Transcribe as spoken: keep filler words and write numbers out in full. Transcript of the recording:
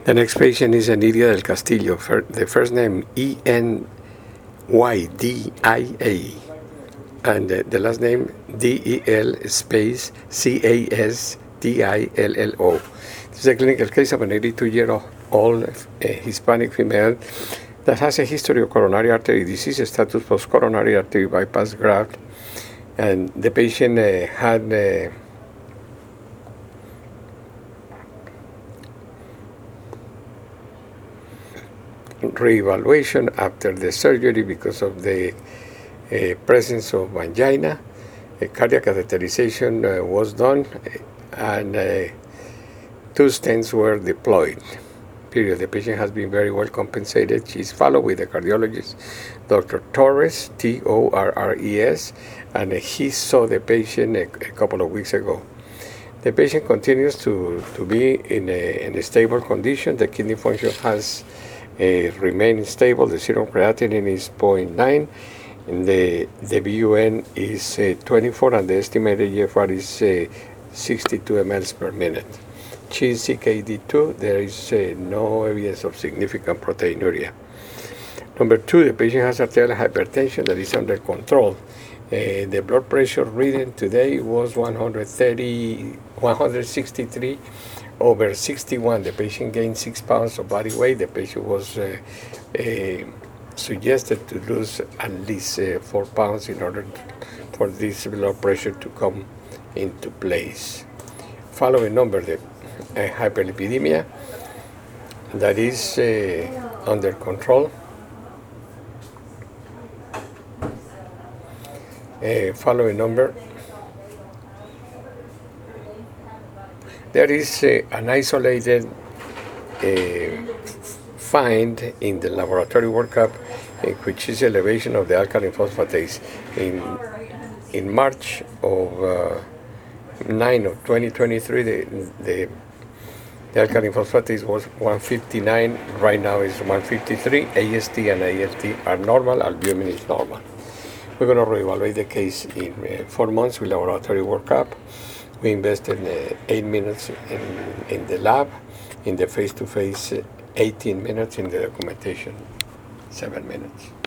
The next patient is Enidia del Castillo. The first name E N Y D I A, and the, the last name D E L space C A S D I L L O. This is a clinical case of an eighty-two-year-old uh, Hispanic female that has a history of coronary artery disease, status post-coronary artery bypass graft, and the patient uh, had uh, reevaluation after the surgery because of the uh, presence of angina. A cardiac catheterization uh, was done, and uh, two stents were deployed. Period. The patient has been very well compensated. She's followed with the cardiologist, Doctor Torres, T O R R E S, and he saw the patient a, a couple of weeks ago. The patient continues to, to be in a, in a stable condition. The kidney function has uh, remained stable. The serum creatinine is zero point nine, and the, the B U N is uh, twenty-four, and the estimated G F R is uh, sixty-two milliliters per minute. She is C K D two. There is uh, no evidence of significant proteinuria. Number two, the patient has arterial hypertension that is under control. Uh, the blood pressure reading today was one thirty, one sixty-three over sixty-one. The patient gained six pounds of body weight. The patient was uh, uh, suggested to lose at least uh, four pounds in order for this blood pressure to come into place. Following number, the uh, hyperlipidemia that is uh, under control. Uh, following number, there is uh, an isolated uh, find in the laboratory workup, uh, which is elevation of the alkaline phosphatase. In in March of uh, nine of twenty twenty-three, the, the the alkaline phosphatase was one fifty-nine. Right now is one fifty-three. A S T and A L T are normal. Albumin is normal. We're going to reevaluate the case in uh, four months with laboratory workup. We invested uh, eight minutes in, in the lab, in the face-to-face uh, eighteen minutes, in the documentation seven minutes.